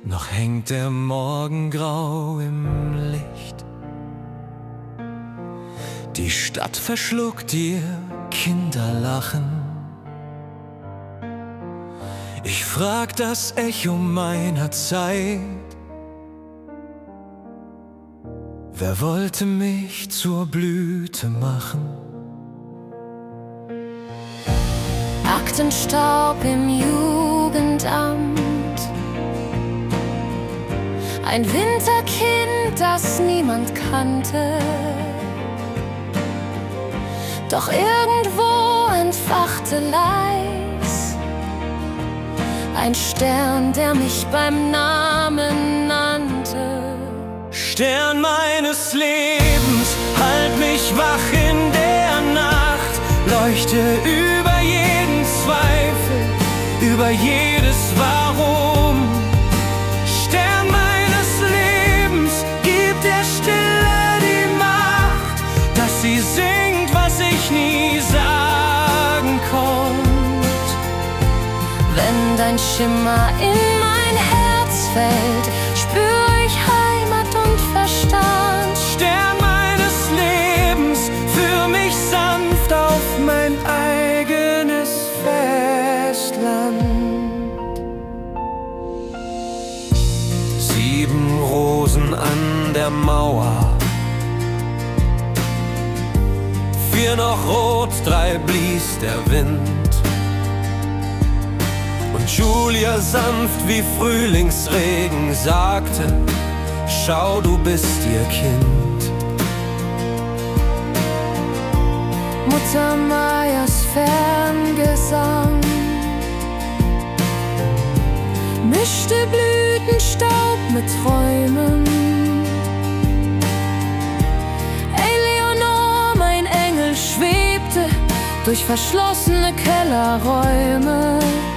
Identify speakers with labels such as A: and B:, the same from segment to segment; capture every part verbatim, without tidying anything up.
A: noch hängt der Morgen grau im Licht. Die Stadt verschluckt ihr Kinderlachen. Ich frag das Echo meiner Zeit: Wer wollte mich zur Blüte machen?
B: Aktenstaub im Jugendamt, ein Winterkind, das niemand kannte. Doch irgendwo entfachte leis ein Stern, der mich beim Namen nannte.
A: Stern meines Lebens, halt mich wach in der Nacht, leuchte über jeden Zweifel, über jedes Warum. Stern meines Lebens, gib der Stille die Macht, dass sie singt, was ich nie sagen konnt.
B: Wenn dein Schimmer in mein Herz fällt, spür ich Heimat und Verstand.
A: Stern meines Lebens, führ mich sanft auf mein eigenes Festland. Sieben Rosen an der Mauer, vier noch rot, drei blies der Wind. Und Julia sanft wie Frühlingsregen sagte: Schau, du bist ihr Kind.
B: Mutter Meyers Ferngesang mischte Blütenstaub mit Träumen. Eleonore, mein Engel, schwebte durch verschlossene Kellerräume.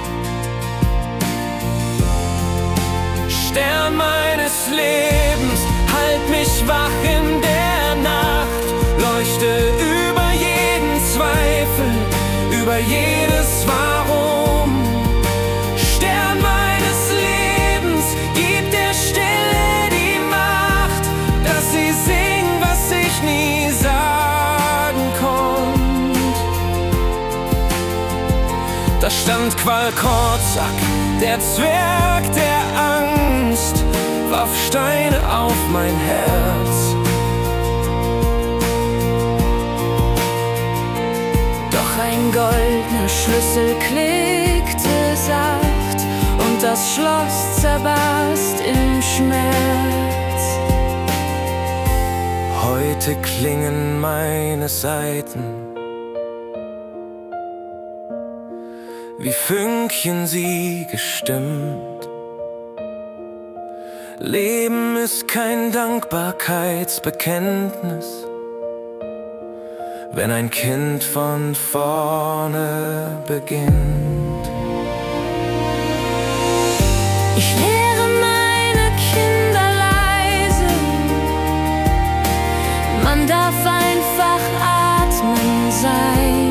A: Stern meines Lebens, halt mich wach in der Nacht, leuchte über jeden Zweifel, über jedes Warum. Stern meines Lebens, gib der Stille die Macht, dass sie singt, was ich nie sagen konnt. Da stand Qualkorzak, der Zwerg der Angst, warf Steine auf mein Herz.
B: Doch ein goldener Schlüssel klickte sacht und das Schloss zerbarst im Schmerz.
A: Heute klingen meine Saiten wie Fünkchen, sie gestimmt. Leben ist kein Dankbarkeitsbekenntnis, wenn ein Kind von vorne beginnt.
B: Ich lehre meine Kinder leise, man darf einfach atmen sein.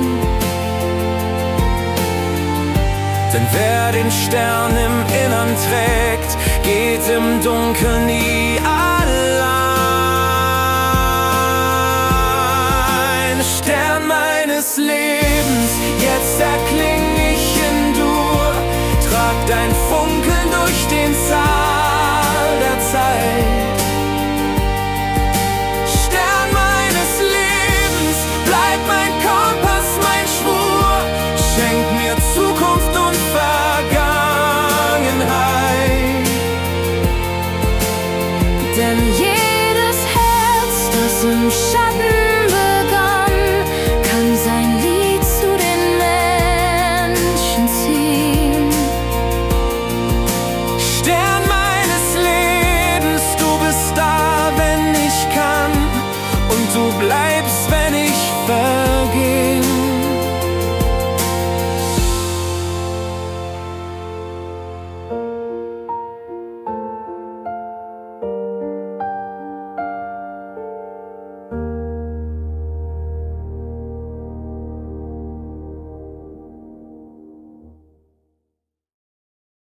A: Denn wer den Stern im Innern trägt, geht im Dunkeln nie allein. Stern meines Lebens, jetzt erkling ich in Dur, trag dein Funken